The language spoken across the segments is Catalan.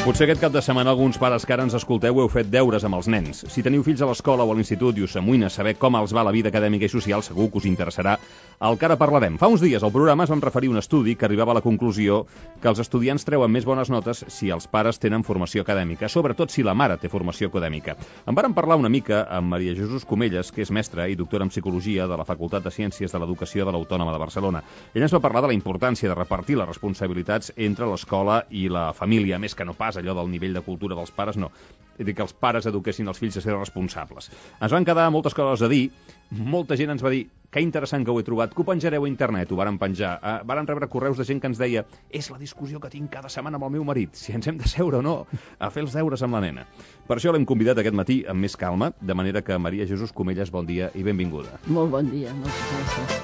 Potser aquest cap de setmana alguns pares que ara ens escolteu heu fet deures amb els nens. Si teniu fills a l'escola o a l'institut i us amoïna saber com els va la vida acadèmica i social, segur que us interessarà el que ara parlarem. Fa uns dies al programa es vam referir a un estudi que arribava a la conclusió que els estudiants treuen més bones notes si els pares tenen formació acadèmica, sobretot si la mare té formació acadèmica. En vàrem parlar una mica amb Maria Jesús Comelles, que és mestra i doctora en Psicologia de la Facultat de Ciències de l'Educació de l'Autònoma de Barcelona. Ella ens va parlar de la importància de repartir les responsabilitats entre l'escola i la família, més que no pas allò del nivell de cultura dels pares, no. És dir, que els pares eduquessin els fills a ser responsables. Ens van quedar moltes coses a dir. Molta gent ens va dir que interessant que ho he trobat, que ho penjareu a internet, ho varen penjar. Varen rebre correus de gent que ens deia és la discussió que tinc cada setmana amb el meu marit, si ens hem de seure o no a fer els deures amb la nena. Per això l'hem convidat aquest matí amb més calma, de manera que Maria Jesús Comelles, bon dia i benvinguda. Molt bon dia, moltes gràcies.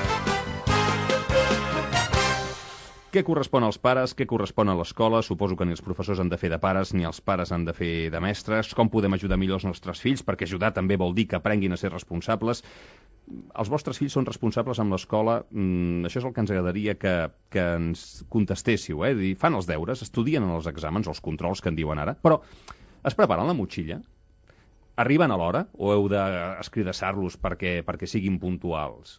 Què correspon als pares? Què correspon a l'escola? Suposo que ni els professors han de fer de pares, ni els pares han de fer de mestres. Com podem ajudar millor els nostres fills? Perquè ajudar també vol dir que aprenguin a ser responsables. Els vostres fills són responsables amb l'escola? Això és el que ens agradaria que ens contestéssiu. Dir, fan els deures, estudien en els exàmens, els controls que en diuen ara, però es preparen la motxilla? Arriben a l'hora o heu d'escridassar-los perquè siguin puntuals?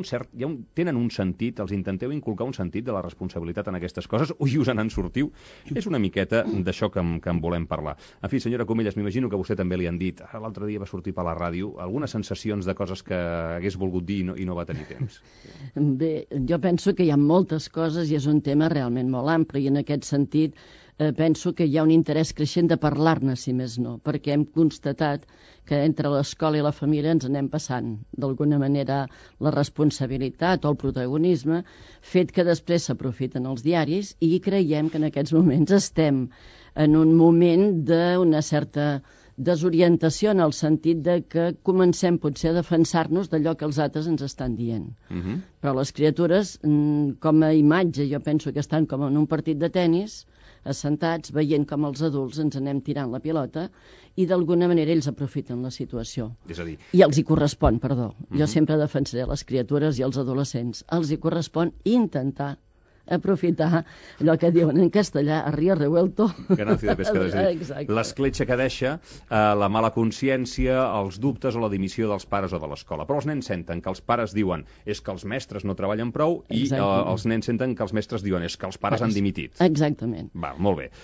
Tenen un sentit, els intenteu inculcar un sentit de la responsabilitat en aquestes coses o us en sortiu? És una miqueta d'això que en volem parlar. En fi, senyora Comelles, m'imagino que a vostè també li han dit, l'altre dia va sortir per la ràdio, algunes sensacions de coses que hagués volgut dir i no va tenir temps. Bé, jo penso que hi ha moltes coses i és un tema realment molt ampli i en aquest sentit penso que hi ha un interès creixent de parlar-ne, si més no, perquè hem constatat que entre l'escola i la família ens anem passant, d'alguna manera, la responsabilitat o el protagonisme, fet que després s'aprofiten els diaris i creiem que en aquests moments estem en un moment d'una certa desorientació en el sentit de que comencem potser a defensar-nos d'allò que els altres ens estan dient. Però les criatures, com a imatge, jo penso que estan com en un partit de tennis, assentats, veient com els adults ens anem tirant la pilota i d'alguna manera ells aprofiten la situació. És a dir... I els hi correspon, perdó. Jo sempre defensaré les criatures i els adolescents. Els hi correspon intentar aprofitar allò que diuen en castellà, a río revuelto. Ganancia de pescador. L'escletxa que deixa, la mala consciència, els dubtes o la dimissió dels pares o de l'escola. Però els nens senten que els pares diuen és que els mestres no treballen prou i els nens senten que els mestres diuen és que els pares han dimitit. Exactament. Va, molt bé.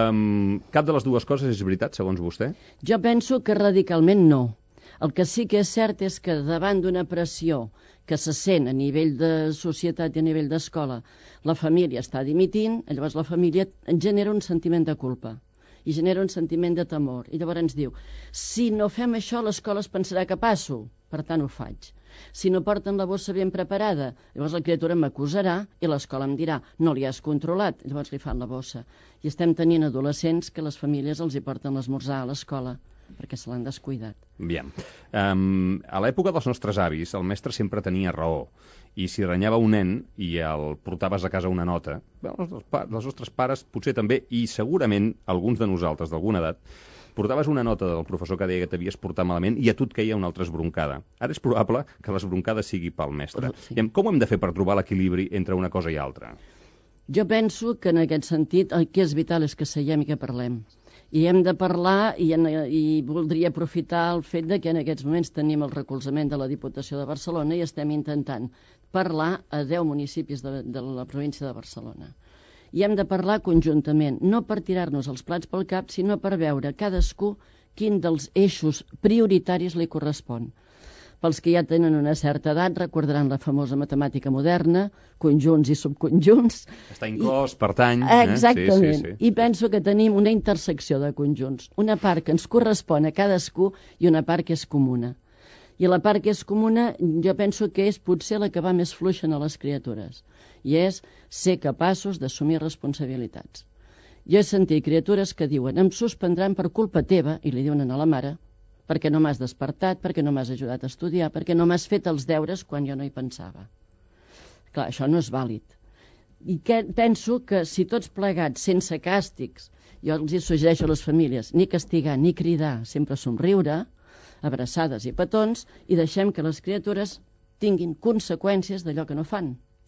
Cap de les dues coses és veritat, segons vostè? Jo penso que radicalment no. El que sí que és cert és que davant d'una pressió que se sent a nivell de societat i a nivell d'escola, la família està dimitint, llavors la família genera un sentiment de culpa i genera un sentiment de temor. I llavors ens diu, si no fem això, l'escola es pensarà que passo, per tant ho faig. Si no porten la bossa ben preparada, llavors la criatura m'acusarà i l'escola em dirà, no li has controlat, llavors li fan la bossa. I estem tenint adolescents que les famílies els hi porten l'esmorzar a l'escola perquè se l'han descuidat. Bien. A l'època dels nostres avis, el mestre sempre tenia raó. I si renyava un nen i el portaves a casa una nota, els nostres pares potser també, i segurament alguns de nosaltres d'alguna edat, portaves una nota del professor que deia que t'havies portat malament i a tu et queia una altra esbroncada. Ara és probable que l'esbroncada sigui pel mestre. Sí. Com ho hem de fer per trobar l'equilibri entre una cosa i altra? Jo penso que en aquest sentit el que és vital és que seiem i que parlem. I hem de parlar i voldria aprofitar el fet de que en aquests moments tenim el recolzament de la Diputació de Barcelona i estem intentant parlar a 10 municipis de la província de Barcelona. I hem de parlar conjuntament, no per tirar-nos els plats pel cap, sinó per veure cadascú quin dels eixos prioritaris li correspon. Pels que ja tenen una certa edat recordaran la famosa matemàtica moderna, conjunts i subconjunts. Està inclòs, pertany. Exactament. Sí. I penso que tenim una intersecció de conjunts. Una part que ens correspon a cadascú i una part que és comuna. I la part que és comuna jo penso que és potser la que va més fluixa a les criatures. I és ser capaços d'assumir responsabilitats. Jo he sentit criatures que diuen em suspendran per culpa teva, i li diuen a la mare, perquè no m'has despertat, perquè no m'has ajudat a estudiar, perquè no m'has fet els deures quan jo no hi pensava. Clar, això no és vàlid. I penso que si tots plegats, sense càstigs, jo els hi suggereixo a les famílies, ni castigar, ni cridar, sempre somriure, abraçades i petons, i deixem que les criatures tinguin conseqüències d'allò que no fan.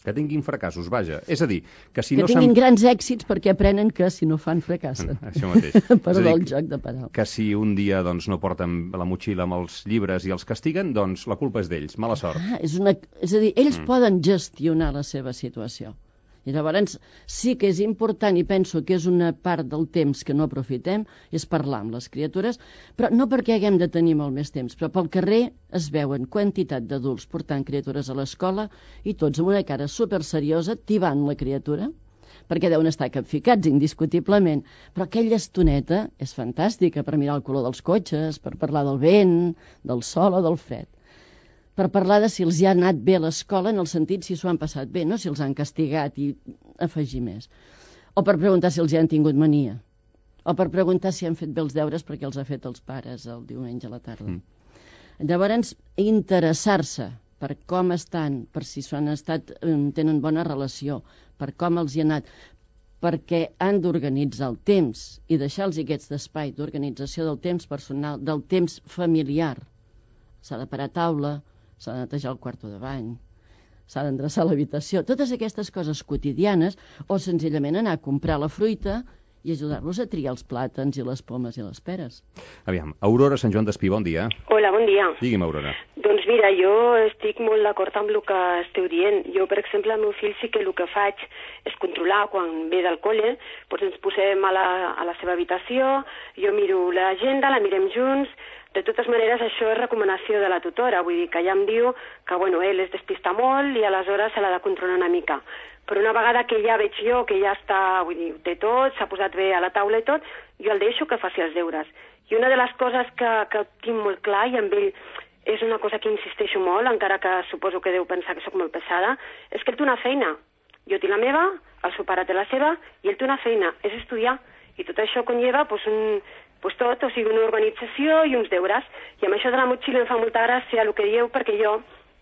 Que tinguin fracassos, vaja. És a dir, que si que no tinguin grans èxits perquè aprenen que si no fan fracassen. Això mateix. Perdó, el joc de paraules. Que si un dia doncs, no porten la motxilla amb els llibres i els castiguen, doncs la culpa és d'ells. Mala sort. És a dir, ells poden gestionar la seva situació. I llavors sí que és important, i penso que és una part del temps que no aprofitem, és parlar amb les criatures, però no perquè haguem de tenir molt més temps, però pel carrer es veuen quantitat d'adults portant criatures a l'escola i tots amb una cara superseriosa tibant la criatura, perquè deuen estar capficats, indiscutiblement, però aquella estoneta és fantàstica per mirar el color dels cotxes, per parlar del vent, del sol o del fred, per parlar de si els hi ha anat bé a l'escola en el sentit si s'ho han passat bé, no si els han castigat i afegir més. O per preguntar si els hi han tingut mania. O per preguntar si han fet bé els deures perquè els ha fet els pares el diumenge a la tarda. Llavors, interessar-se per com estan, per si tenen bona relació, per com els hi ha anat, perquè han d'organitzar el temps i deixar-los aquests espai d'organització del temps personal, del temps familiar. S'ha de parar taula, s'ha de netejar el quarto de bany, s'ha d'endreçar l'habitació, totes aquestes coses quotidianes, o senzillament anar a comprar la fruita i ajudar-los a triar els plàtans i les pomes i les peres. Aviam, Aurora Sant Joan d'Espí, bon dia. Hola, bon dia. Digui'm, Aurora. Doncs mira, jo estic molt d'acord amb el que esteu dient. Jo, per exemple, al meu fill sí que el que faig és controlar quan ve del col·le, doncs ens posem a la seva habitació, jo miro l'agenda, la mirem junts. De totes maneres, això és recomanació de la tutora, vull dir que ja em diu que ell es despista molt i aleshores se l'ha de controlar una mica. Però una vegada que ja veig jo que ja està, vull dir, té tot, s'ha posat bé a la taula i tot, jo el deixo que faci els deures. I una de les coses que tinc molt clar, i amb ell és una cosa que insisteixo molt, encara que suposo que deu pensar que sóc molt pesada, és que ell té una feina. Jo tinc la meva, el seu pare té la seva, i ell té una feina, és estudiar. I tot això conlleva tot, o sigui, una organització i uns deures. I amb això de la motxilla em fa molta gràcia el que dieu, perquè jo,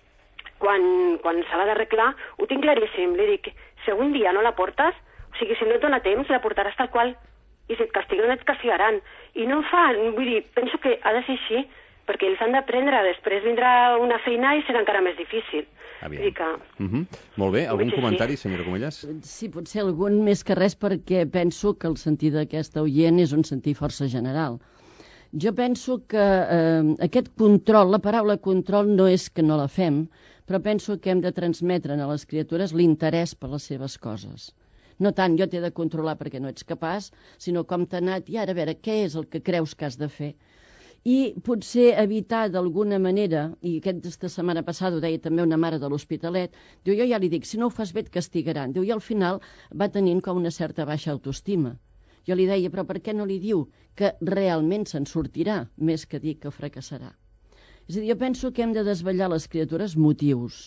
quan se l'ha d'arreglar, ho tinc claríssim. Li dic, si algun dia no la portes, o sigui, si no et dona temps, la portaràs tal qual. I si et castiguen, et castigaran. I no em fa, vull dir, penso que ha de ser així, perquè ells han d'aprendre, després vindrà una feina i serà encara més difícil. Vull dir que... Molt bé, algun comentari, senyora Comellas? Sí, potser algun més que res, perquè penso que el sentir d'aquesta oient és un sentir força general. Jo penso que aquest control, la paraula control no és que no la fem, però penso que hem de transmetre a les criatures l'interès per les seves coses. No tant jo t'he de controlar perquè no ets capaç, sinó com t'ha anat i ara a veure què és el que creus que has de fer. I potser evitar d'alguna manera, i aquesta setmana passada ho deia també una mare de l'Hospitalet, diu, jo ja li dic, si no ho fas bé et castigaran. Diu, i al final va tenint com una certa baixa autoestima. Jo li deia, però per què no li diu que realment se'n sortirà, més que dir que fracassarà? És a dir, jo penso que hem de desvetllar a les criatures motius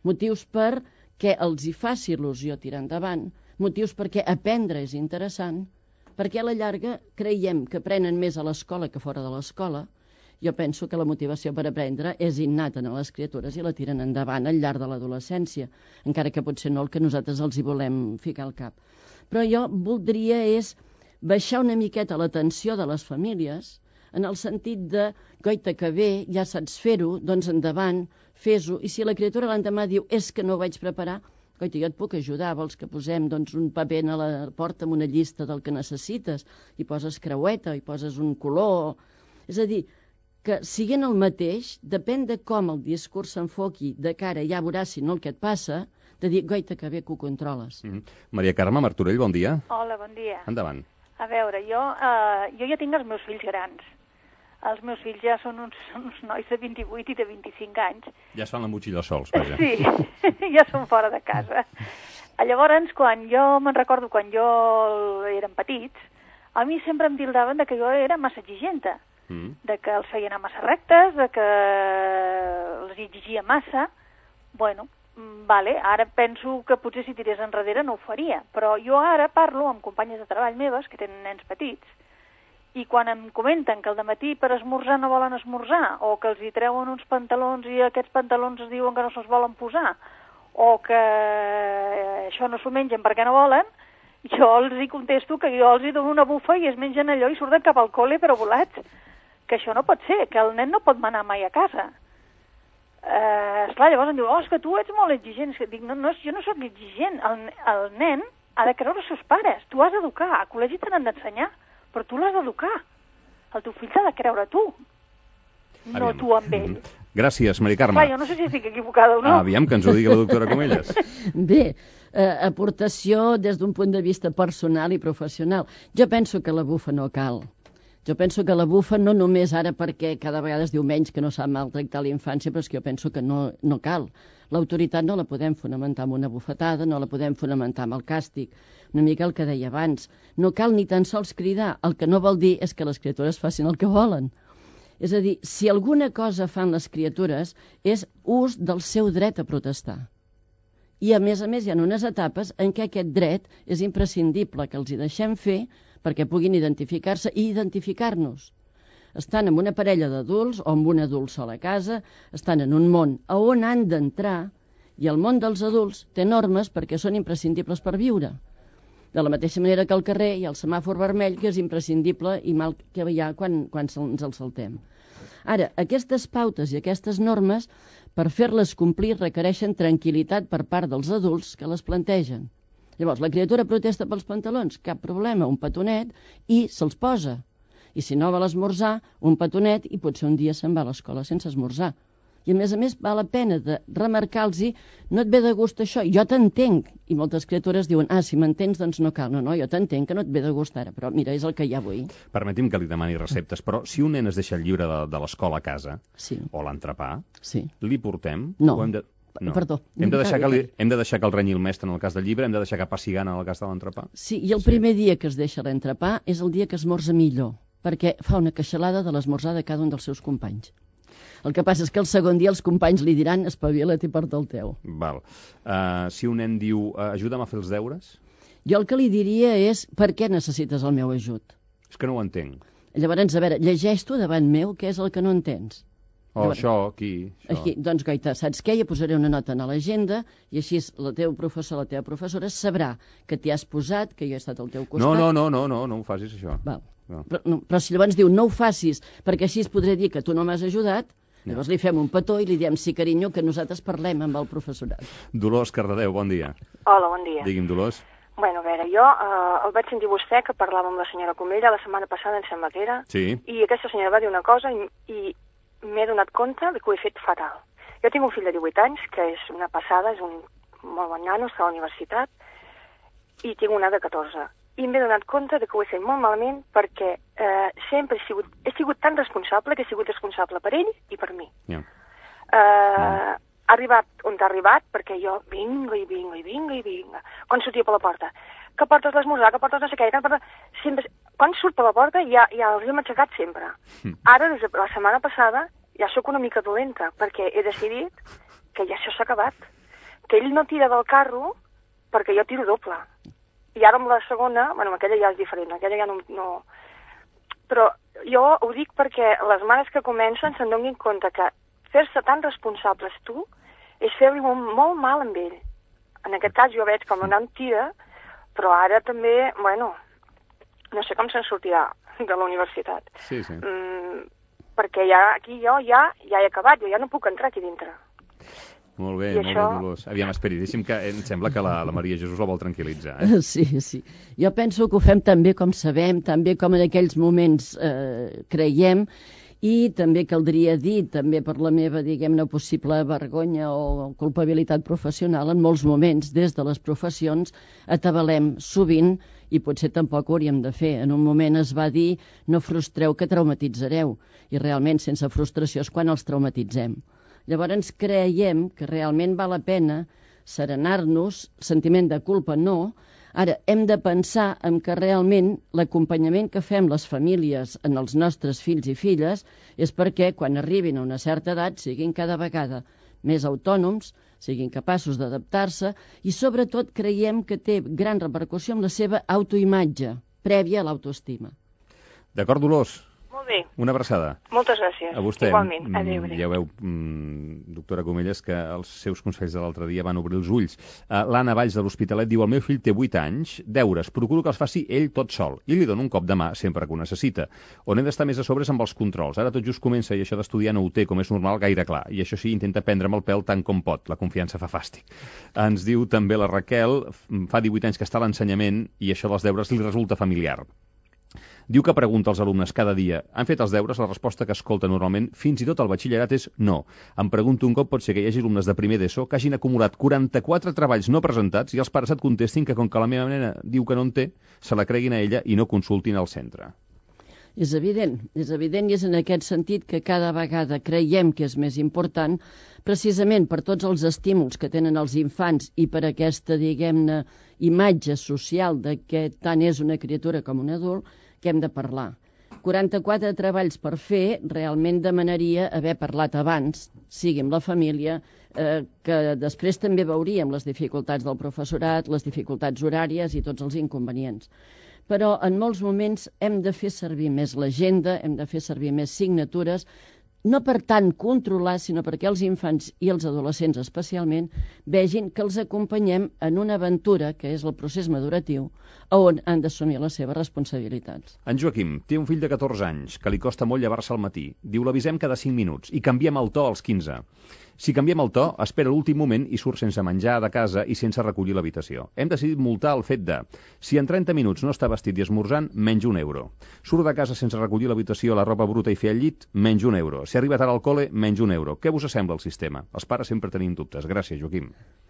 perquè els hi faci il·lusió tirar endavant, motius perquè aprendre és interessant, perquè a la llarga creiem que aprenen més a l'escola que fora de l'escola. Jo penso que la motivació per aprendre és innata a les criatures i la tiren endavant al llarg de l'adolescència, encara que potser no el que nosaltres els hi volem ficar al cap. Però jo voldria és baixar una miqueta l'atenció de les famílies en el sentit de, goita que bé, ja saps fer-ho, doncs endavant, fes-ho, i si la criatura l'endemà diu és que no ho vaig preparar, goita, jo et puc ajudar, vols que posem un paper a la porta amb una llista del que necessites, i poses creueta, i poses un color... És a dir, que siguent el mateix, depèn de com el discurs s'enfoqui de cara, ja veuràs si no el que et passa, de dir, goita, que bé que ho controles. Maria Carme Martorell, bon dia. Hola, bon dia. Endavant. A veure, jo ja tinc els meus fills grans. Els meus fills ja són uns nois de 28 i de 25 anys. Ja es fan la motxilla sols, vaja. Sí, ja són fora de casa. Llavors, quan me'n recordo quan jo eren petits, a mi sempre em tildaven de que jo era massa exigenta, de que els feia anar massa rectes, de que els exigia massa. Bueno, vale, ara penso que potser si tirés enrere no ho faria, però jo ara parlo amb companyes de treball meves que tenen nens petits, i quan em comenten que al dematí per esmorzar no volen esmorzar, o que els hi treuen uns pantalons i aquests pantalons es diuen que no se'ls volen posar, o que això no s'ho mengen perquè no volen, jo els hi contesto que jo els hi dono una bufa i es mengen allò i surten cap al col·le però volats. Que això no pot ser, que el nen no pot manar mai a casa. esclar, llavors em diu, és que tu ets molt exigent. Dic, no, jo no sóc exigent. El nen ha de creure els seus pares. Tu has d'educar. A col·legi te n'han d'ensenyar, però tu l'has d'educar. El teu fill t'ha de creure tu, no tu amb ell. Gràcies, Mari Carme. Clar, jo no sé si estic equivocada o no. Aviam, que ens ho digui la doctora Comelles. Bé, aportació des d'un punt de vista personal i professional. Jo penso que la bufa no cal. Jo penso que la bufa no només ara perquè cada vegada es diu menys que no s'ha maltractat la infància, però és que jo penso que no cal. L'autoritat no la podem fonamentar amb una bufetada, no la podem fonamentar amb el càstig. Una mica el que deia abans. No cal ni tan sols cridar. El que no vol dir és que les criatures facin el que volen. És a dir, si alguna cosa fan les criatures és ús del seu dret a protestar. I a més hi ha unes etapes en què aquest dret és imprescindible que els hi deixem fer perquè puguin identificar-se i identificar-nos. Estan amb una parella d'adults o amb un adult sol a casa, estan en un món a on han d'entrar i el món dels adults té normes perquè són imprescindibles per viure. De la mateixa manera que al carrer hi ha el semàfor vermell, que és imprescindible i mal que hi ha quan ens el saltem. Ara, aquestes pautes i aquestes normes, per fer-les complir, requereixen tranquil·litat per part dels adults que les plantegen. Llavors, la criatura protesta pels pantalons, cap problema, un petonet, i se'ls posa. I si no vol esmorzar, un petonet, i potser un dia se'n va a l'escola sense esmorzar. I a més, val la pena de remarcar-los, no et ve de gust això, jo t'entenc. I moltes criatures diuen, si m'entens, doncs no cal. No, jo t'entenc que no et ve de gust ara, però mira, és el que hi ha avui. Permeti'm que li demani receptes, però si un nen es deixa el llibre de l'escola a casa, o l'entrepà, li portem? No. No. Perdó. Hem de deixar que el renyi el mestre en el cas del llibre, hem de deixar que passi gana en el cas de l'entrepà? Sí, i el primer dia que es deixa l'entrepà és el dia que esmorza millor, perquè fa una queixalada de l'esmorzar de cada un dels seus companys. El que passa és que el segon dia els companys li diran espavila't i porta el teu. Val. Si un nen diu ajuda'm a fer els deures? Jo el que li diria és per què necessites el meu ajut? És que no ho entenc. Llavors, a veure, llegeix tu davant meu què és el que no entens. Això, aquí. Aquí, doncs, Goita, saps què? Ja posaré una nota a l'agenda i així el teu professor, la teva professora, sabrà que t'hi has posat, que jo he estat al teu costat. No ho facis, això. Val. No. Però si llavors diu no ho facis perquè així es podré dir que tu no m'has ajudat, llavors li fem un petó i li diem sí, carinyo, que nosaltres parlem amb el professorat. Dolors Cardedeu, bon dia. Hola, bon dia. Digui'm, Dolors. Bueno, a veure, jo el vaig sentir vostè que parlava amb la senyora Comella la setmana passada, em sembla que era, i aquesta senyora va dir una cosa i m'he donat compte que ho he fet fatal. Jo tinc un fill de 18 anys, que és una passada, és un molt bon nano, està a la universitat, i tinc una de 14. I m'he donat compte que ho he fet molt malament perquè sempre he sigut tan responsable que he sigut responsable per ell i per mi. Ha arribat on ha arribat perquè jo vinga. Quan sortia per la porta, que portes l'esmorzar, que portes no sé què, sempre, quan surt per la porta ja els hem aixecat sempre. Ara, des de la setmana passada, ja sóc una mica dolenta perquè he decidit que ja això s'ha acabat. Que ell no tira del carro perquè jo tiro doble. I ara amb la segona, bueno, amb aquella ja és diferent, aquella ja no... Però jo ho dic perquè les mares que comencen se'n donin compte que fer-se tan responsables tu és fer-li molt mal amb ell. En aquest cas jo veig com el nan tira, però ara també, bueno, no sé com se'n sortirà de la universitat. Sí. Perquè aquí jo ja he acabat, jo ja no puc entrar aquí dintre. Molt bé, Dolors. Aviam, esperi, deixi'm que em sembla que la Maria Jesús la vol tranquil·litzar. Sí. Jo penso que ho fem tan bé com sabem, tan bé com en aquells moments creiem, i també caldria dir, també per la meva, diguem-ne, possible vergonya o culpabilitat professional, en molts moments, des de les professions, atabalem sovint, i potser tampoc ho hauríem de fer. En un moment es va dir, no frustreu que traumatitzareu, i realment sense frustració és quan els traumatitzem. Llavors creiem que realment val la pena serenar-nos, sentiment de culpa no. Ara, hem de pensar en que realment l'acompanyament que fem les famílies en els nostres fills i filles és perquè quan arribin a una certa edat siguin cada vegada més autònoms, siguin capaços d'adaptar-se i sobretot creiem que té gran repercussió en la seva autoimatge, prèvia a l'autoestima. D'acord, Dolors? Molt bé. Una abraçada. Moltes gràcies. A vostè. Igualment. Adéu. Ja veu, doctora Comelles, que els seus consells de l'altre dia van obrir els ulls. L'Anna Valls de l'Hospitalet diu: el meu fill té 8 anys, deures, procuro que els faci ell tot sol i li dono un cop de mà sempre que ho necessita. On he d'estar més a sobres amb els controls. Ara tot just comença i això d'estudiar no ho té, com és normal, gaire clar. I això sí, intenta prendre'm el pèl tant com pot. La confiança fa fàstic. Ens diu també la Raquel, fa 18 anys que està a l'ensenyament i això dels deures li resulta familiar. Diu que pregunta als alumnes cada dia: han fet els deures? La resposta que escolta normalment, fins i tot al batxillerat, és no. Em pregunto un cop pot ser que hi hagi alumnes de primer d'ESO que hagin acumulat 44 treballs no presentats i els pares et contestin que com que la meva nena diu que no en té, se la creguin a ella i no consultin al centre. És evident i és en aquest sentit que cada vegada creiem que és més important, precisament per tots els estímuls que tenen els infants i per aquesta, diguem-ne, imatge social de que tant és una criatura com un adult, que hem de parlar. 44 treballs per fer realment demanaria haver parlat abans, sigui amb la família, que després també veuríem les dificultats del professorat, les dificultats horàries i tots els inconvenients. Però en molts moments hem de fer servir més l'agenda, hem de fer servir més signatures, no per tant controlar, sinó perquè els infants i els adolescents especialment vegin que els acompanyem en una aventura, que és el procés maduratiu, on han d'assumir les seves responsabilitats. En Joaquim té un fill de 14 anys que li costa molt llevar-se al matí. Diu: l'avisem cada 5 minuts i canviem el to als 15. Si canviem el to, espera l'últim moment i surt sense menjar de casa i sense recollir l'habitació. Hem decidit multar el fet de: si en 30 minuts no està vestit i esmorzant, menys €1. Surt de casa sense recollir l'habitació, la roba bruta i fer el llit, menys €1. Si arriba tard al col·le, menys €1. Què us sembla el sistema? Els pares sempre tenim dubtes. Gràcies, Joaquim.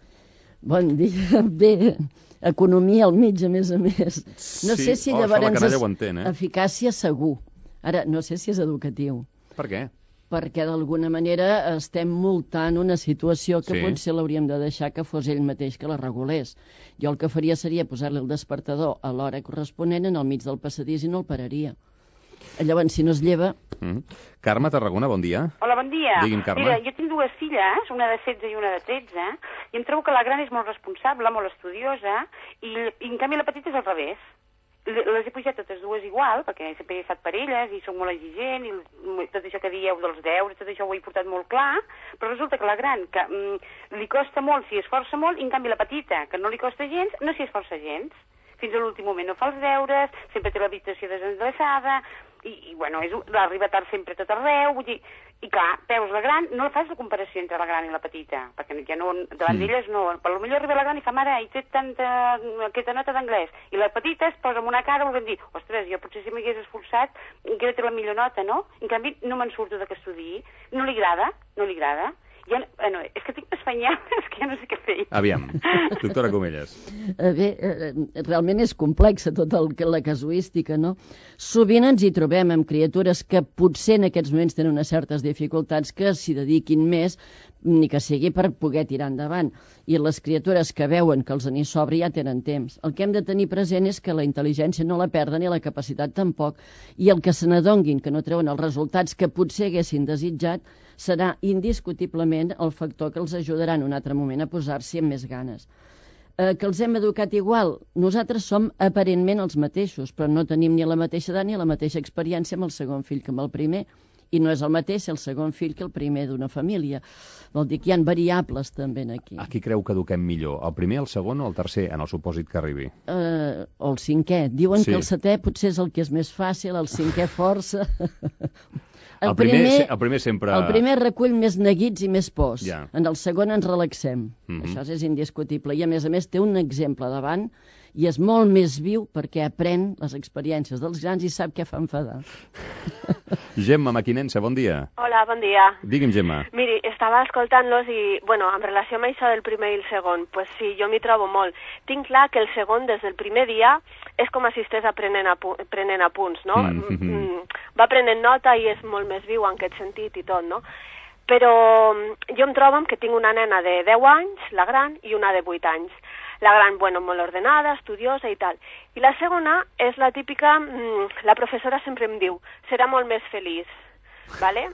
Bon dia. Bé, economia al mig, a més. No sé si llavors eficàcia segur. Ara, no sé si és educatiu. Per què? Perquè d'alguna manera estem multant una situació que potser l'hauríem de deixar que fos ell mateix que la regulés. Jo el que faria seria posar-li el despertador a l'hora corresponent en el mig del passadís i no el pararia. Llavors, si no es lleva... Carme, Tarragona, bon dia. Hola, bon dia. Digui'm, Carme. Mira, jo tinc 2 filles, una de 16 i una de 13, i em trobo que la gran és molt responsable, molt estudiosa, i en canvi la petita és al revés. Les he pujat totes dues igual, perquè sempre he fet per elles i soc molt exigent, i tot això que dieu dels deures, tot això ho he portat molt clar, però resulta que la gran, que li costa molt, s'hi esforça molt, i en canvi la petita, que no li costa gens, no s'hi esforça gens. Fins a l'últim moment no fa els deures, sempre té l'habitació desendreçada, i bueno, arriba tard sempre tot arreu, vull dir, i clar, veus la gran, no fas la comparació entre la gran i la petita, perquè ja no, davant d'elles no, però potser arriba la gran i fa: mare, he tret aquesta nota d'anglès, i la petita es posa amb una cara volent dir: ostres, jo potser si m'hagués esforçat hauria tret la millor nota, no? En canvi, no me'n surto de que estudiï, no li agrada. Ja, bueno, és que tinc espanyades que ja no sé què fer. Aviam, doctora Comelles. Bé, realment és complexa tota la casuística, no? Sovint ens hi trobem amb criatures que potser en aquests moments tenen unes certes dificultats que s'hi dediquin més, ni que sigui per poder tirar endavant. I les criatures que veuen que els n'hi sobra ja tenen temps. El que hem de tenir present és que la intel·ligència no la perden i la capacitat tampoc, i el que se n'adonguin que no treuen els resultats que potser haguessin desitjat serà indiscutiblement el factor que els ajudarà en un altre moment a posar-s'hi amb més ganes. Que els hem educat igual? Nosaltres som aparentment els mateixos, però no tenim ni la mateixa edat ni la mateixa experiència amb el segon fill que amb el primer. I no és el mateix el segon fill que el primer d'una família. Vol dir que hi ha variables també aquí. A qui creu que eduquem millor? El primer, el segon o el tercer, en el supòsit que arribi? O el cinquè. Diuen que el setè potser és el que és més fàcil, el cinquè força... El primer sempre... El primer recull més neguits i més pors. En el segon ens relaxem. Això és indiscutible. I a més té un exemple davant i és molt més viu perquè aprèn les experiències dels grans i sap què fa enfadar. Gemma Maquinensa, bon dia. Hola, bon dia. Digui'm, Gemma. Miri, estava escoltant-los i, bueno, en relació amb això del primer i el segon, pues sí, jo m'hi trobo molt. Tinc clar que el segon, des del primer dia, és com si estigués aprenent apunts, no? Va prenent nota i és molt més viu en aquest sentit i tot, no? Però jo em trobo que tinc una nena de 10 anys, la gran, i una de 8 anys. La gran, bueno, molt ordenada, estudiosa i tal. I la segona és la típica, la professora sempre em diu, serà molt més feliç, ¿vale?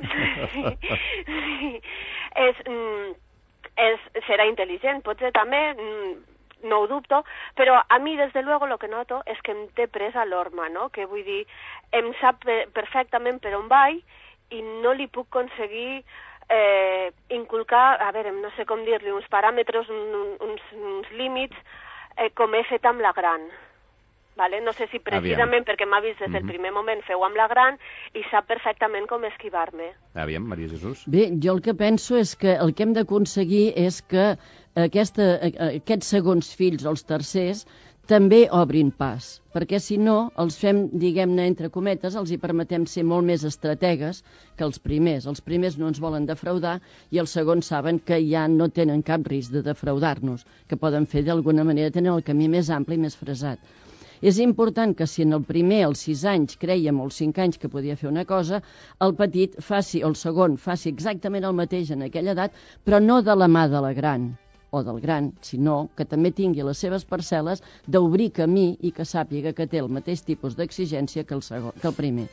Serà intel·ligent, potser també, no ho dubto, però a mi, des de luego, lo que noto és que em té presa l'horma, no? Que vull dir, em sap perfectament per on vaig i no li puc aconseguir inculcar, a veure, no sé com dir-li, uns paràmetres, uns límits, com he fet amb la gran. Vale? No sé si precisament perquè m'ha vist des del primer moment feu amb la gran i sap perfectament com esquivar-me. Aviam, Maria Jesús. Bé, jo el que penso és que el que hem d'aconseguir és que aquests segons fills o els tercers també obrin pas, perquè si no els fem, diguem-ne, entre cometes, els hi permetem ser molt més estrategues que els primers. Els primers no ens volen defraudar i els segons saben que ja no tenen cap risc de defraudar-nos, que poden fer d'alguna manera tenir el camí més ampli i més fresat. És important que si en el primer, als 6 anys, creiem, o als 5 anys, que podia fer una cosa, el petit faci, o el segon, faci exactament el mateix en aquella edat, però no de la mà de la gran o del gran, sinó que també tingui les seves parcel·les d'obrir camí i que sàpiga que té el mateix tipus d'exigència que el primer.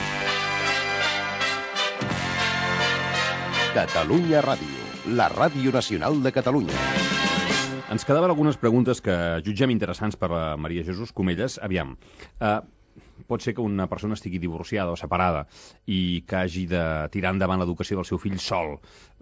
Catalunya Ràdio, la ràdio nacional de Catalunya. Ens quedaven algunes preguntes que jutgem interessants per la Maria Jesús Comelles. Aviam, pot ser que una persona estigui divorciada o separada i que hagi de tirar endavant l'educació del seu fill sol.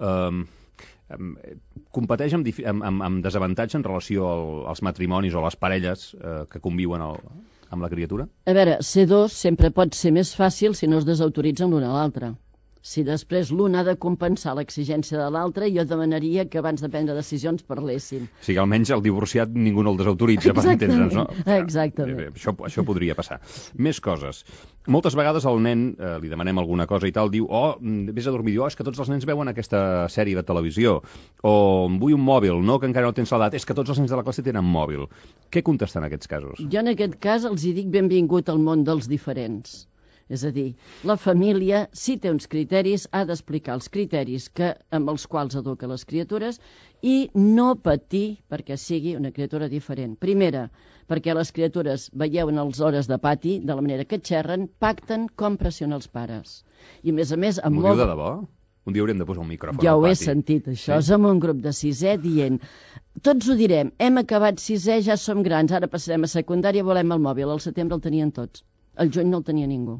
Competeix amb desavantatge en relació als matrimonis o a les parelles que conviuen amb la criatura? A veure, ser dos sempre pot ser més fàcil si no es desautoritzen l'un a l'altre. Si després l'un ha de compensar l'exigència de l'altre, jo demanaria que abans de prendre decisions parléssim. O sigui, almenys el divorciat ningú no el desautoritza, per entendre'ns, no? Exactament. Això podria passar. Més coses. Moltes vegades el nen, li demanem alguna cosa i tal, diu, vés a dormir, diu, és que tots els nens veuen aquesta sèrie de televisió, o vull un mòbil, no, que encara no tens l'edat, és que tots els nens de la classe tenen mòbil. Què contestar en aquests casos? Jo en aquest cas els hi dic benvingut al món dels diferents. És a dir, la família, si té uns criteris, ha d'explicar els criteris amb els quals educa les criatures i no patir perquè sigui una criatura diferent. Primera, perquè les criatures, veieu en les hores de pati, de la manera que xerren, pacten com pressionar els pares. I a més, M'ho diu de debò? Un dia hauríem de posar un micròfon ja al pati. Ja ho he sentit, això. És amb un grup de 6è dient tots ho direm, hem acabat 6è, ja som grans, ara passarem a secundària, volem el mòbil. Al setembre el tenien tots. Al juny no el tenia ningú.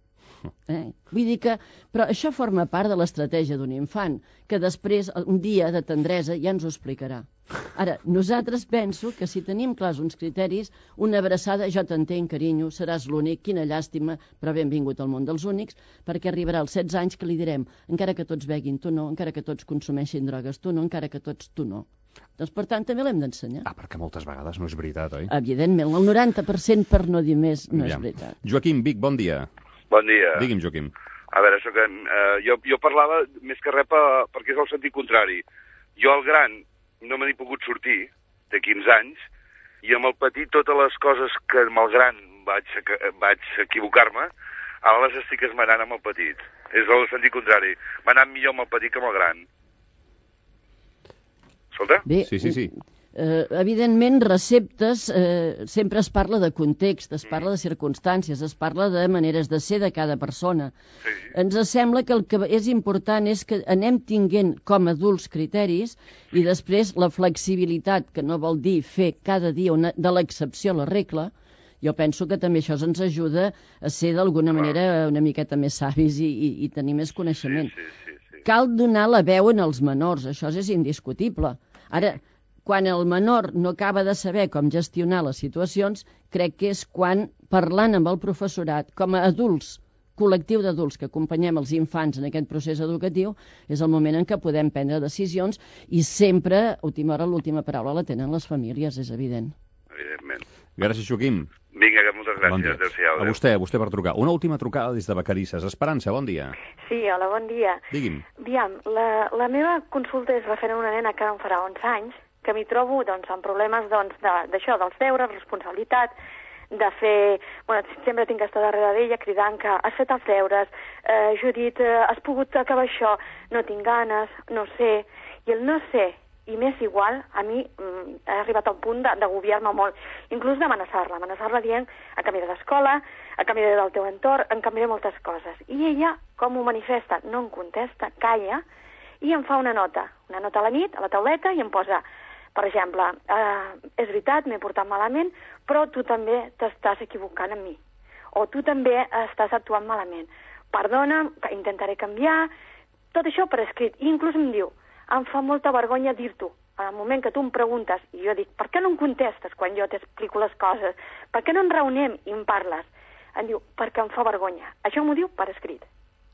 Vull dir que... Però això forma part de l'estratègia d'un infant, que després, un dia de tendresa, ja ens ho explicarà. Ara, nosaltres penso que si tenim clars uns criteris, una abraçada, jo t'entenc, carinyo, seràs l'únic, quina llàstima, però benvingut al món dels únics, perquè arribarà als 16 anys que li direm, encara que tots beguin, tu no, encara que tots consumeixin drogues, tu no, encara que tots, tu no. Doncs, per tant, també l'hem d'ensenyar. Perquè moltes vegades no és veritat, oi? Evidentment, el 90%, per no dir més, no és veritat. Joaquim Vic, bon dia. Bon dia. Digui'm, Joaquim. A veure, jo parlava més que res perquè és el sentit contrari. Jo, el gran, no me n'he pogut sortir, té 15 anys, i amb el petit totes les coses que amb el gran vaig equivocar-me, ara les estic esmenant amb el petit. És el sentit contrari. M'ha anat millor amb el petit que amb el gran. Escolta? Bé, sí. Evidentment, receptes, sempre es parla de context, es parla de circumstàncies, es parla de maneres de ser de cada persona. Sí. Ens sembla que el que és important és que anem tinguent com a adults criteris i després la flexibilitat, que no vol dir fer cada dia de l'excepció la regla. Jo penso que també això ens ajuda a ser d'alguna manera una miqueta més savis i tenir més coneixement. Sí. Cal donar la veu en els menors, això és indiscutible. Ara, quan el menor no acaba de saber com gestionar les situacions, crec que és quan, parlant amb el professorat, com a adults, col·lectiu d'adults que acompanyem els infants en aquest procés educatiu, és el moment en què podem prendre decisions i sempre, a última hora, l'última paraula la tenen les famílies, és evident. Evidentment. Gràcies, Joaquim. Vinga, moltes gràcies. Bon dia. Adéu-siau. A vostè per trucar. Una última trucada des de Vacarisses. Esperança, bon dia. Sí, hola, bon dia. Digui'm. Aviam, la meva consulta és referent a una nena que em farà 11 anys, que m'hi trobo amb problemes d'això, dels deures, responsabilitat, de fer... Bueno, sempre tinc que estar darrere d'ella cridant que has fet els deures, Judit, has pogut acabar això, no tinc ganes, no sé. I el no sé i m'és igual, a mi ha arribat a un punt d'agobiar-me molt, inclús d'amenaçar-la dient a canviar d'escola, a canviar del teu entorn, en canviaré moltes coses. I ella, com ho manifesta? No em contesta, calla, i em fa una nota a la nit, a la tauleta, i em posa Per exemple, és veritat, m'he portat malament, però tu també t'estàs equivocant amb mi. O tu també estàs actuant malament. Perdona, intentaré canviar, tot això per escrit. I inclús em diu, em fa molta vergonya dir-t'ho. En el moment que tu em preguntes, i jo dic, per què no em contestes quan jo t'explico les coses? Per què no ens reunem i em parles? Em diu, perquè em fa vergonya. Això m'ho diu per escrit.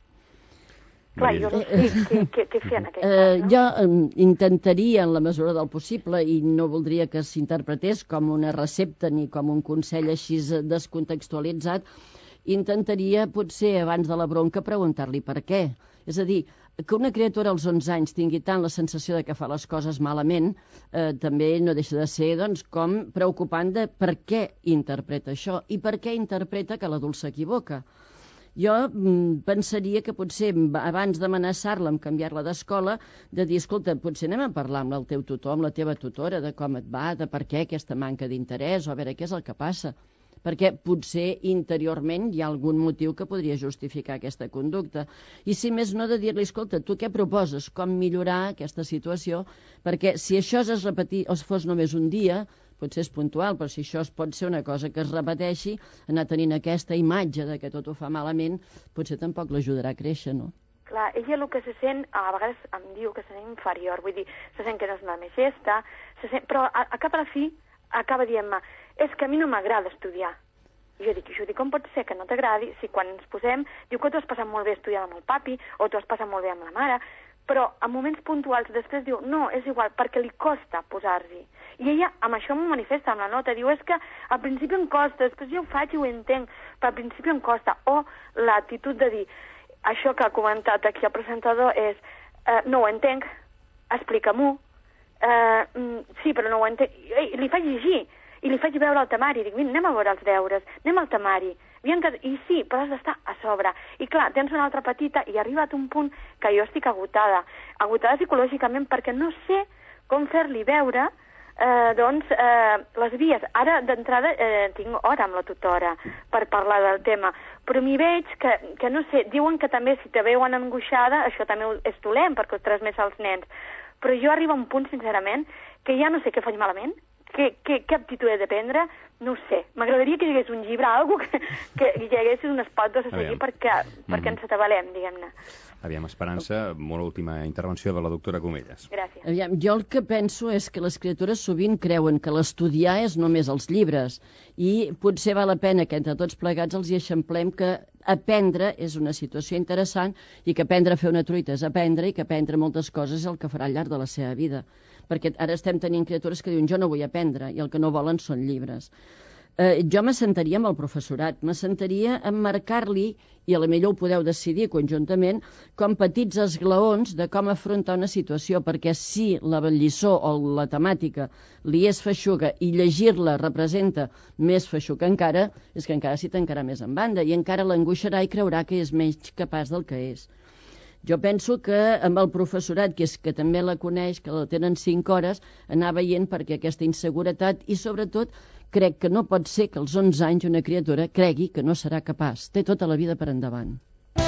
Clar, jo no sé què fer en aquest cas, no? Jo intentaria, en la mesura del possible, i no voldria que s'interpretés com una recepta ni com un consell així descontextualitzat, intentaria, potser, abans de la bronca, preguntar-li per què. És a dir, que una criatura als 11 anys tingui tant la sensació de que fa les coses malament, també no deixa de ser, doncs, com preocupant de per què interpreta això i per què interpreta que l'adult s'equivoca. Jo pensaria que potser abans d'amenaçar-la amb canviar-la d'escola, de dir, escolta, potser anem a parlar amb el teu tutor, amb la teva tutora, de com et va, de per què aquesta manca d'interès, o a veure què és el que passa. Perquè potser interiorment hi ha algun motiu que podria justificar aquesta conducta. I si més no, de dir-li, escolta, tu què proposes, com millorar aquesta situació, perquè si això es fos només un dia, potser és puntual, però si això pot ser una cosa que es repeteixi, anar tenint aquesta imatge de que tot ho fa malament, potser tampoc l'ajudarà a créixer, no? Clar, ella el que se sent, a vegades em diu que se sent inferior, vull dir, se sent que no és una més gesta, però a cap a la fi acaba dient-me, és que a mi no m'agrada estudiar. I jo dic, com pot ser que no t'agradi si quan ens posem, diu que tu has passat molt bé estudiant amb el papi, o tu has passat molt bé amb la mare, però en moments puntuals després diu, no, és igual, perquè li costa posar-s'hi. I ella amb això m'ho manifesta amb la nota, diu, és que al principi em costa, després jo ho faig i ho entenc, però al principi em costa. O l'actitud de dir, això que ha comentat aquí el presentador és, no ho entenc, explica-m'ho, sí, però no ho entenc, i li faig llegir, i li faig veure el temari, dic, mira, anem a veure els deures, anem al temari, i sí, però has d'estar a sobre. I clar, tens una altra petita i ha arribat un punt que jo estic agotada psicològicament perquè no sé com fer-li veure les vies. Ara, d'entrada, tinc hora amb la tutora per parlar del tema, però m'hi veig que no sé, diuen que també si te veuen angoixada, això també és dolent perquè ho transmets als nens, però jo arribo a un punt, sincerament, que ja no sé què faig malament, què aptitud he de prendre, no ho sé. M'agradaria que hi hagués un llibre, que hi hagués unes pautes a seguir perquè ens atabalem, diguem-ne. Aviam, Esperança, molt última intervenció de la doctora Comelles. Gràcies. Aviam, jo el que penso és que les criatures sovint creuen que l'estudiar és només els llibres i potser val la pena que entre tots plegats els hi eixamplem que aprendre és una situació interessant i que aprendre a fer una truita és aprendre i que aprendre moltes coses és el que farà al llarg de la seva vida. Perquè ara estem tenint criatures que diuen jo no vull aprendre i el que no volen són llibres. Jo m'assentaria amb el professorat, m'assentaria a marcar-li, i a la millor ho podeu decidir conjuntament, com petits esglaons de com afrontar una situació, perquè si la lliçó o la temàtica li és feixuga i llegir-la representa més feixuga encara, és que encara s'hi tancarà més en banda i encara l'angoixarà i creurà que és menys capaç del que és. Jo penso que amb el professorat, que també la coneix, que la tenen 5 hores, anar veient perquè aquesta inseguretat i, sobretot, crec que no pot ser que als 11 anys una criatura cregui que no serà capaç. Té tota la vida per endavant.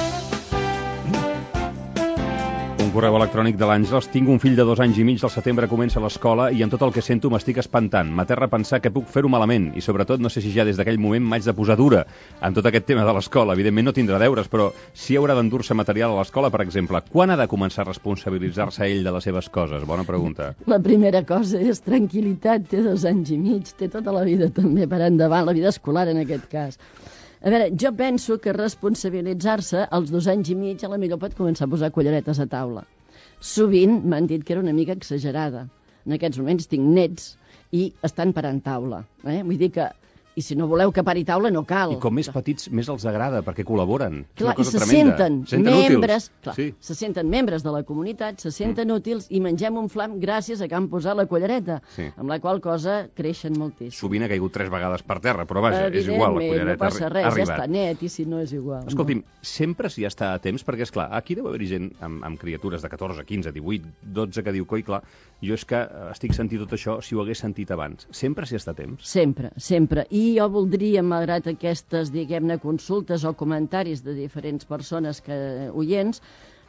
Un correu electrònic de l'Àngels. Tinc un fill de 2 anys i mig, al setembre comença l'escola i amb tot el que sento m'estic espantant. M'aterra pensar que puc fer-ho malament i sobretot no sé si ja des d'aquell moment m'haig de posar dura en tot aquest tema de l'escola. Evidentment no tindrà deures, però si haurà d'endur-se material a l'escola, per exemple, quan ha de començar a responsabilitzar-se ell de les seves coses? Bona pregunta. La primera cosa és tranquil·litat. Té 2 anys i mig, té tota la vida també per endavant, la vida escolar en aquest cas. A veure, jo penso que responsabilitzar-se als 2 anys i mig a la millor pot començar a posar culleretes a taula. Sovint m'han dit que era una mica exagerada. En aquests moments tinc nets i estan parant taula. Vull dir que, i si no voleu que pari taula, no cal. I com més petits, més els agrada, perquè col·laboren. Clar, i se senten membres, clar, sí. Se senten membres de la comunitat, se senten útils i mengem un flam gràcies a que han posat la cullereta, sí. Amb la qual cosa creixen moltíssim. Sovint ha caigut 3 vegades per terra, però vaja, és igual, la cullereta no passa res, ja està net, i si no és igual. Escolti'm, sempre s'hi està a temps, perquè, esclar, aquí deu haver-hi gent amb criatures de 14, 15, 18, 12 que diu, coi, clar, jo és que estic sentint tot això si ho hagués sentit abans. Sempre s'hi està a temps? Sempre, sempre. I jo voldria, malgrat aquestes, diguem-ne, consultes o comentaris de diferents persones oients,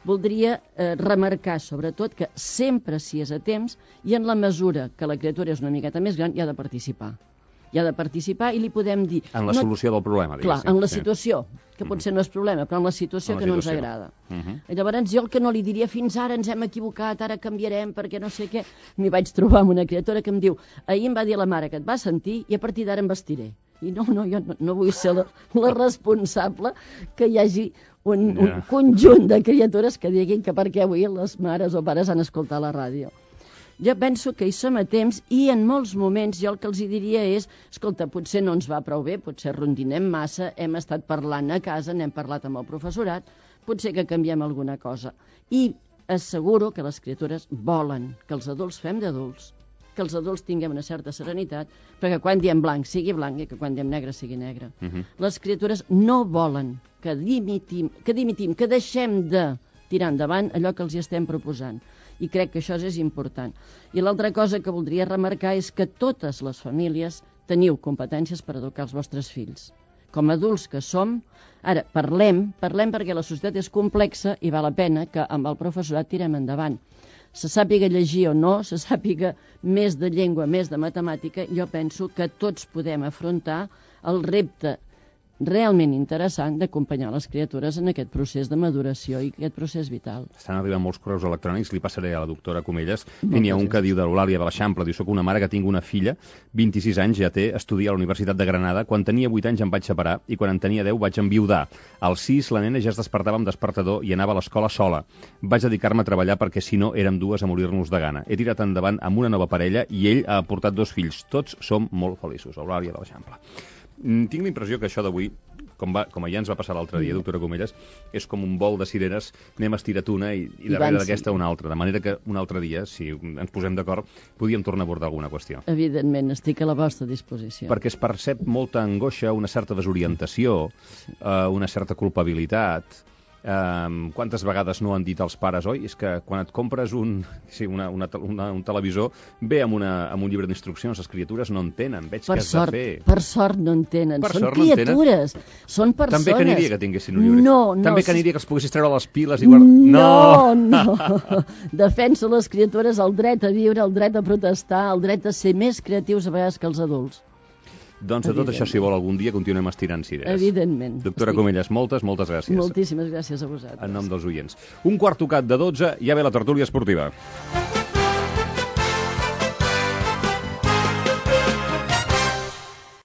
voldria remarcar, sobretot, que sempre, si és a temps, i en la mesura que la criatura és una miqueta més gran, hi ha de participar. Hi ha de participar i li podem dir... En la solució del problema, diguéssim. Clar, en la situació, que potser no és problema, però en la situació que no ens agrada. I llavors jo el que no li diria fins ara ens hem equivocat, ara canviarem perquè no sé què... M'hi vaig trobar amb una criatura que em diu ahir em va dir la mare que et va sentir i a partir d'ara em vestiré. I no, jo no vull ser la responsable que hi hagi un conjunt de criatures que diguin que perquè avui les mares o pares han escoltat la ràdio. Jo penso que hi som a temps i en molts moments jo el que els diria és, escolta, potser no ens va prou bé, potser rondinem massa, hem estat parlant a casa, n'hem parlat amb el professorat, potser que canviem alguna cosa. I asseguro que les criatures volen que els adults fem d'adults, que els adults tinguem una certa serenitat, perquè quan diem blanc sigui blanc i que quan diem negre sigui negre. Les criatures no volen que dimitim, que deixem de tirar endavant allò que els hi estem proposant. I crec que això és important. I l'altra cosa que voldria remarcar és que totes les famílies teniu competències per educar els vostres fills. Com a adults que som, ara parlem perquè la societat és complexa i val la pena que amb el professorat tirem endavant. Se sàpiga llegir o no, se sàpiga més de llengua, més de matemàtica, jo penso que tots podem afrontar el repte realment interessant d'acompanyar les criatures en aquest procés de maduració i aquest procés vital. Estan arribant molts correus electrònics, li passaré a la doctora Comelles. N'hi ha un que diu de l'Eulàlia de l'Eixample, diu, soc una mare que tinc una filla, 26 anys, ja té, estudia a la Universitat de Granada, quan tenia 8 anys em vaig separar i quan en tenia 10 vaig enviudar. Als 6 la nena ja es despertava amb despertador i anava a l'escola sola. Vaig dedicar-me a treballar perquè si no érem dues a morir-nos de gana. He tirat endavant amb una nova parella i ell ha portat 2 fills. Tots som molt feliços. Eulàlia de l'Eixample. Tinc la impressió que això d'avui, com ja ens va passar l'altre dia, doctora Comelles, és com un vol de sirenes, anem estirat una i darrere d'aquesta una altra, de manera que un altre dia, si ens posem d'acord, podíem tornar a abordar alguna qüestió. Evidentment, estic a la vostra disposició. Perquè es percep molta angoixa, una certa desorientació, una certa culpabilitat. Quantes vegades no han dit els pares, oi? És que quan et compres un televisor, ve amb un llibre d'instruccions, les criatures no entenen, veig que has de fer. Per sort no entenen, són criatures, són persones. També que aniria que tinguessin un llibre. No. També que aniria que els poguessis treure les piles i guardar... No. Defensa les criatures el dret a viure, el dret a protestar, el dret a ser més creatius a vegades que els adults. Doncs de tot això, si vol, algun dia continuem estirant cireres. Evidentment. Doctora Comelles, moltes gràcies. Moltíssimes gràcies a vosaltres. En nom dels oients. Un quart tocat de 12, ja ve la tertúlia esportiva.